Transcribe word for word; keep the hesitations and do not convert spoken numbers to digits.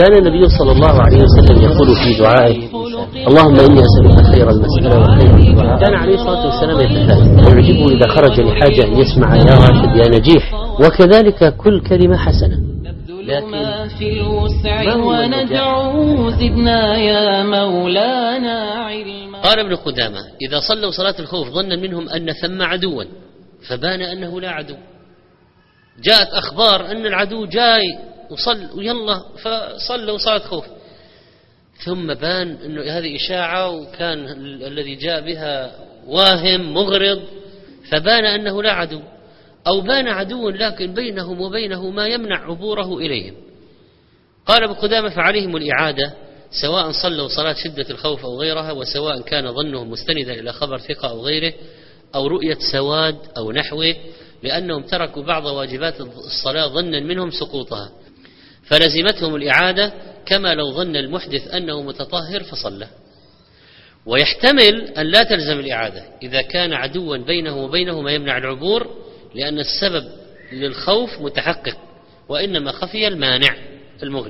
كان النبي صلى الله عليه وسلم يقول في دعائه: اللهم إني أسألك خير المسألة وخير الدعاء. كان عليه الصلاة والسلام يتفائل ويعجبه إذا خرج لحاجة أن يسمع: يا راشد يا نجيح. وكذلك كل كلمة حسنة. لكن في الوسع وندعو زدنا يا مولانا علما. قال ابن قدامة: إذا صلوا صلاة الخوف ظنا منهم أن ثم عدوا فبان أنه لا عدو. جاءت أخبار أن العدو جاي وصل ويلا فصلوا صلاة خوف، ثم بان أن هذه إشاعة وكان الذي جاء بها واهم مغرض، فبان أنه لا عدو، أو بان عدو لكن بينهم وبينه ما يمنع عبوره إليهم. قال ابن قدامة: فعليهم الإعادة سواء صلوا صلاة شدة الخوف أو غيرها، وسواء كان ظنهم مستندا إلى خبر ثقة أو غيره أو رؤية سواد أو نحوه، لأنهم تركوا بعض واجبات الصلاة ظنا منهم سقوطها، فلزمتهم الإعادة كما لو ظن المحدث أنه متطهر فصلى. ويحتمل أن لا تلزم الإعادة إذا كان عدوا بينه وبينه ما يمنع العبور، لأن السبب للخوف متحقق، وإنما خفي المانع المغني.